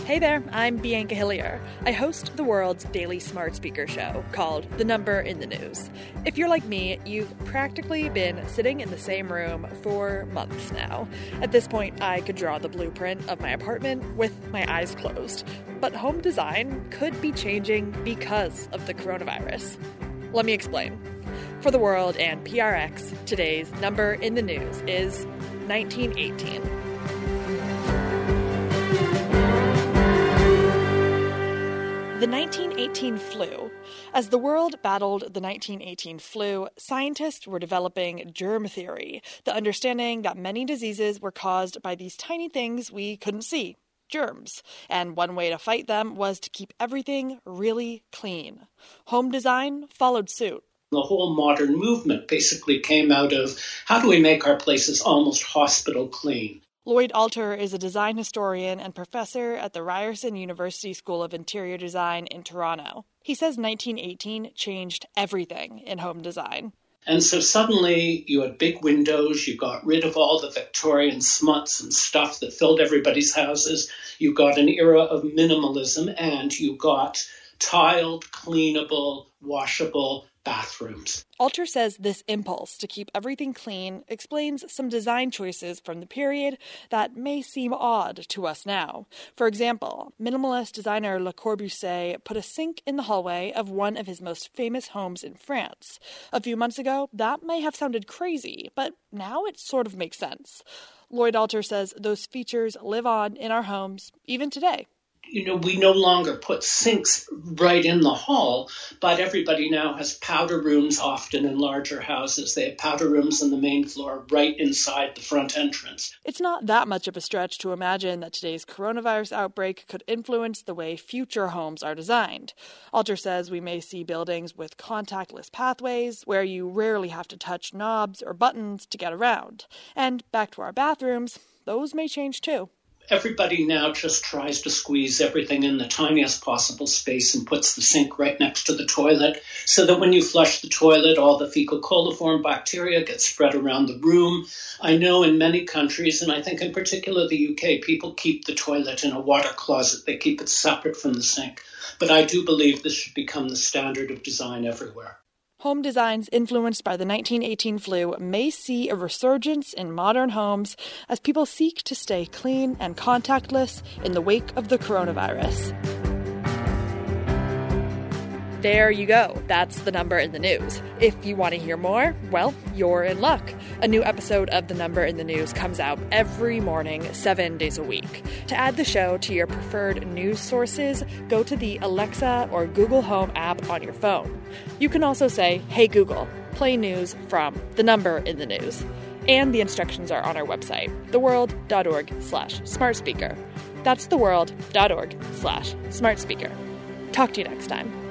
Hey there, I'm Bianca Hillier. I host the world's daily smart speaker show called The Number in the News. If you're like me, you've practically been sitting in the same room for months now. At this point, I could draw the blueprint of my apartment with my eyes closed. But home design could be changing because of the coronavirus. Let me explain. For The World and PRX, today's number in the news is 1918. The 1918 flu. As the world battled the 1918 flu, scientists were developing germ theory, the understanding that many diseases were caused by these tiny things we couldn't see, germs. And one way to fight them was to keep everything really clean. Home design followed suit. The whole modern movement basically came out of how do we make our places almost hospital clean? Lloyd Alter is a design historian and professor at the Ryerson University School of Interior Design in Toronto. He says 1918 changed everything in home design. And so suddenly you had big windows, you got rid of all the Victorian smuts and stuff that filled everybody's houses, you got an era of minimalism, and you got tiled, cleanable, washable bathrooms. Alter says this impulse to keep everything clean explains some design choices from the period that may seem odd to us now. For example, minimalist designer Le Corbusier put a sink in the hallway of one of his most famous homes in France. A few months ago, that may have sounded crazy, but now it sort of makes sense. Lloyd Alter says those features live on in our homes even today. We no longer put sinks right in the hall, but everybody now has powder rooms, often in larger houses. They have powder rooms on the main floor right inside the front entrance. It's not that much of a stretch to imagine that today's coronavirus outbreak could influence the way future homes are designed. Alter says we may see buildings with contactless pathways where you rarely have to touch knobs or buttons to get around. And back to our bathrooms, those may change too. Everybody now just tries to squeeze everything in the tiniest possible space and puts the sink right next to the toilet so that when you flush the toilet, all the fecal coliform bacteria get spread around the room. I know in many countries, and I think in particular the UK, people keep the toilet in a water closet. They keep it separate from the sink. But I do believe this should become the standard of design everywhere. Home designs influenced by the 1918 flu may see a resurgence in modern homes as people seek to stay clean and contactless in the wake of the coronavirus. There you go. That's the number in the news. If you want to hear more, well, you're in luck. A new episode of The Number in the News comes out every morning, 7 days a week. To add the show to your preferred news sources, go to the Alexa or Google Home app on your phone. You can also say, "Hey Google, play news from The Number in the News." And the instructions are on our website, theworld.org/smartspeaker. That's theworld.org/smartspeaker. Talk to you next time.